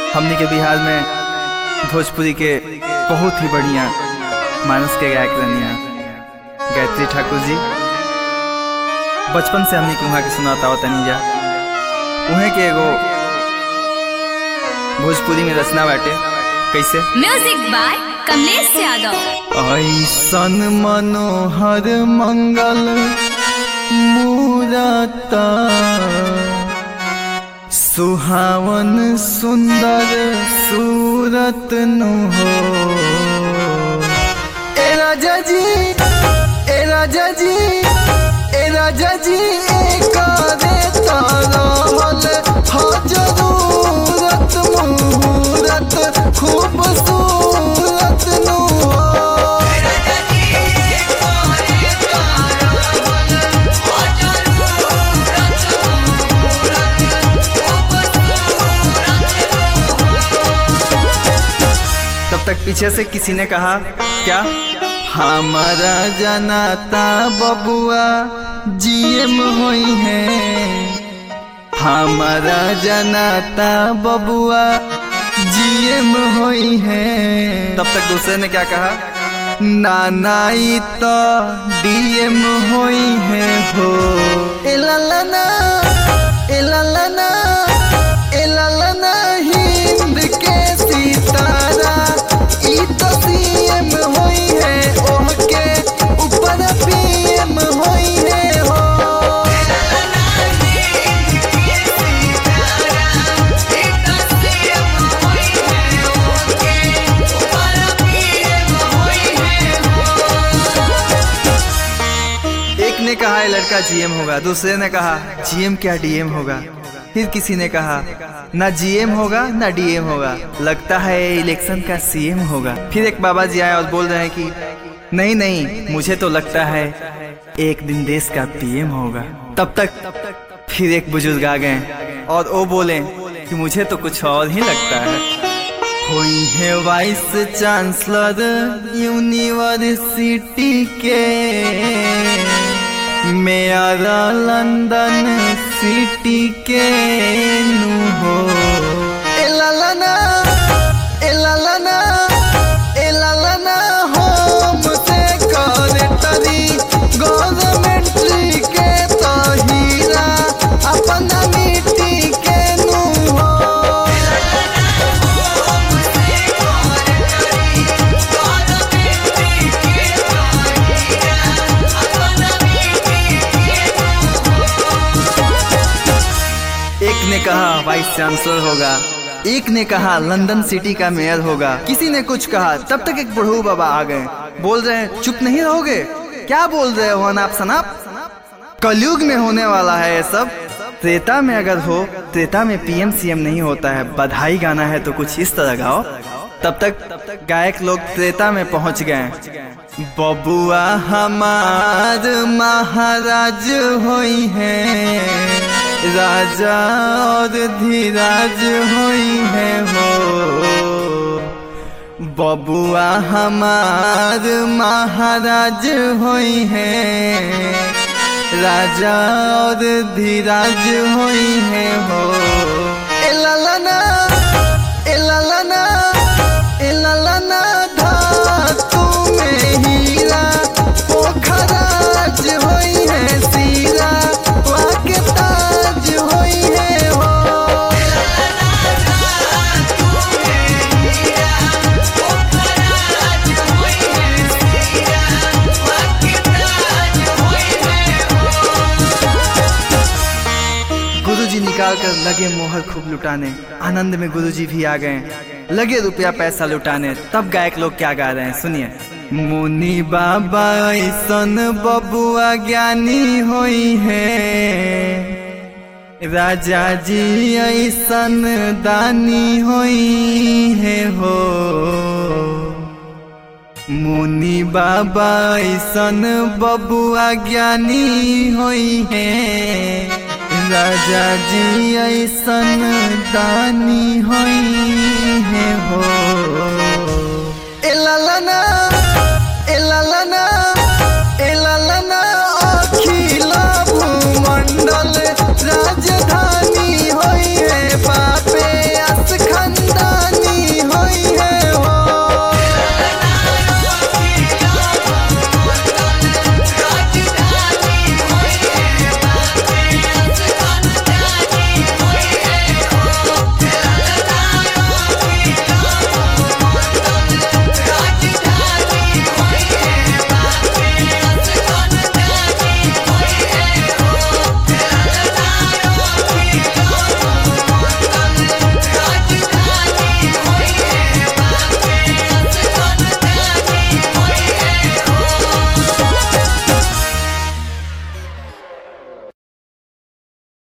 हमनी के बिहार में भोजपुरी के बहुत ही बढ़िया मानस के गायक रनिया गायत्री ठाकुर जी। बचपन से हमनी के वहाँ के सुनाता तनी जा उहे के एगो भोजपुरी में रचना बाटे कैसे। Music by Kamlesh Yadav. ऐसन मनोहर मंगल मूरत सुहावन सुंदर सूरत नु हो। ए राजा जी, ए राजा जी, ए राजा जी, एक जरूरत मुहूर्त खूबसूरत नु हो। तब तक पीछे से किसी ने कहा क्या, हमारा जनाता बबुआ जीएम होई है, हमारा जनाता बबुआ जीएम होई है। तब तक दूसरे ने क्या कहा, नानाई तो डीएम होई है हो। ए ललना, ए ललना, ए ललना हिंद के सितारा ई तो सीएम होई है, ओह के ऊपर पीएम होई है हो। एक ने कहा लड़का जीएम होगा, दूसरे ने कहा जीएम क्या डीएम होगा, फिर किसी ने कहा ना जीएम होगा ना डीएम होगा, लगता है इलेक्शन का सीएम होगा। फिर एक बाबा जी आए और बोल रहे हैं कि नहीं नहीं, मुझे तो लगता है एक दिन देश का पीएम होगा। तब तक फिर एक बुजुर्ग आ गए और वो बोले कि मुझे तो कुछ और ही लगता है। कोई है वाइस चांसलर यूनिवर्सिटी के, मेयर लंदन सिटी के नु हो। ए ललना, ए ललना, ए ललना होम सेक्रेटरी गवर्नमेंट के तो हीरा अपना मिट्टी के नु हो। एक ने कहा वाइस चांसलर होगा, एक ने कहा लंदन सिटी का मेयर होगा, किसी ने कुछ कहा। तब तक एक बुढ़ऊ बाबा आ गए, बोल रहे हैं चुप नहीं रहोगे, क्या बोल रहे हो अनाप शनाप, कलयुग में होने वाला है ये सब। त्रेता में अगर हो, त्रेता में पीएम सीएम नहीं होता है, बधाई गाना है तो कुछ इस तरह गाओ। तब तक गायक लोग त्रेता में पहुंच गए। बबुआ हमार महाराज होई है, राजा और धीराज होई है हो। बबुआ हमार महाराज होई है, राजा और धीराज होई है हो। ए ललना, ए ललना, ए ललना धातु में हीरा पोखराज होई है, सीरा वाके ताज होई है हो। गुरुजी निकाल कर लगे मोहर खूब लुटाने, आनंद में गुरुजी भी आ गए, लगे रुपया पैसा लुटाने। तब गायक लोग क्या गा रहे हैं सुनिए। मुनि बाबा ऐसन बबुआ ज्ञानी होई है, राजा जी ऐसन दानी होई है हो। मुनि बाबा ऐसन बबुआ ज्ञानी होई है, राजा जी ऐसन दानी होई है हो। ए ललना,